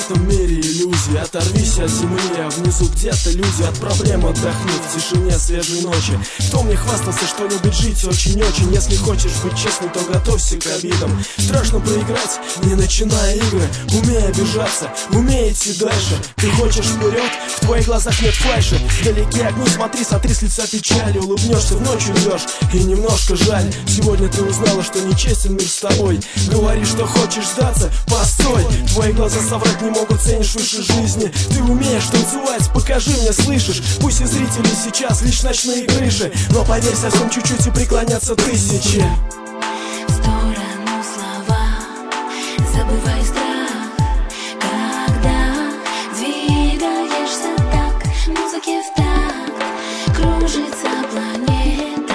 этом мире иллюзий. Оторвись от земли, а внизу где-то люди. От проблем отдохни в тишине свежей ночи. Кто мне хвастался, что любит жить очень-очень? Если хочешь быть честным, то готовься к обидам. Страшно проиграть, не начиная игры. Умей обижаться, умей идти дальше. Ты хочешь вперед, в твоих глазах нет флеша. Вдалеке огни, смотри, сотри с лица печали. Улыбнешься, в ночь уйдешь, и немножко жаль. Сегодня ты узнала, что нечестен мир с тобой. Говори, что хочешь сдаться, постой. Твои глаза соврать не могут, ценишь выше жизни. Ты умеешь танцевать, покажи мне, слышишь? Пусть и зрители сейчас лишь ночные крыши, но поверь, совсем чуть-чуть и преклонятся тысячи. В сторону слова, забывай страх, когда двигаешься так, музыке в такт, кружится планета.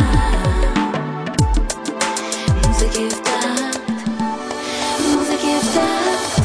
Музыке в такт, музыке в такт.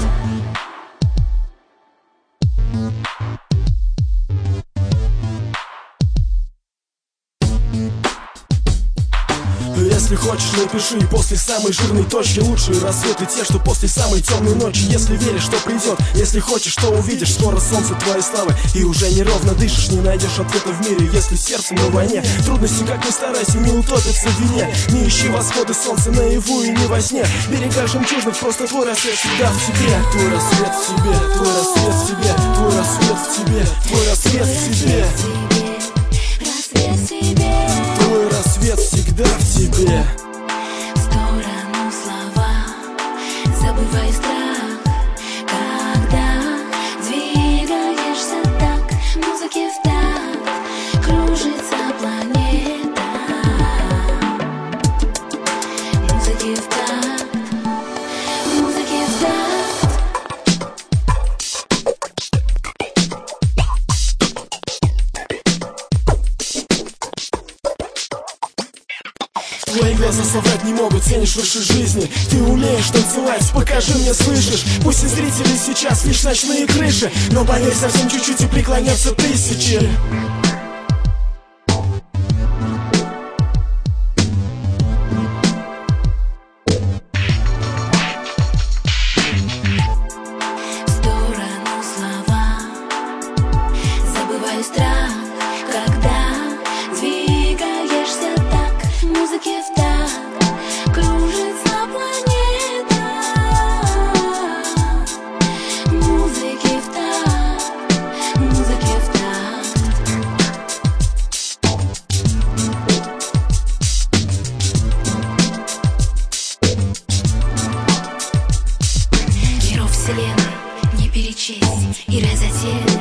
Если хочешь, напиши после самой жирной точки. Лучшие рассветы те, что после самой темной ночи. Если веришь, что придет, если хочешь, что увидишь. Скоро солнце твоей славы, и уже неровно дышишь. Не найдешь ответа в мире, если сердцем на войне. Трудности, как ни старайся, не утопятся в вине. Не ищи восходы солнца наяву и не во сне. Берега жемчужных, просто твой рассвет всегда в тебе. Твой рассвет в тебе, твой рассвет в тебе, твой рассвет в тебе, твой рассвет в тебе. Твой рассвет всегда в тебе. В сторону слова, забывай страх, когда двигаешься так, музыке в такт, кружится планета. Музыке в такт, музыке в такт. Твои глаза соврать не могут, ценишь выше жизни. Ты умеешь танцевать, покажи мне, слышишь? Пусть и зрители сейчас лишь ночные крыши, но поверь, совсем чуть-чуть и преклонятся тысячи. В сторону слова, забывай страх, когда двигаешься так, музыке в такт, кружится планета. Музыке в такт, музыке в такт. Миров вселенной не перечесть и разотель.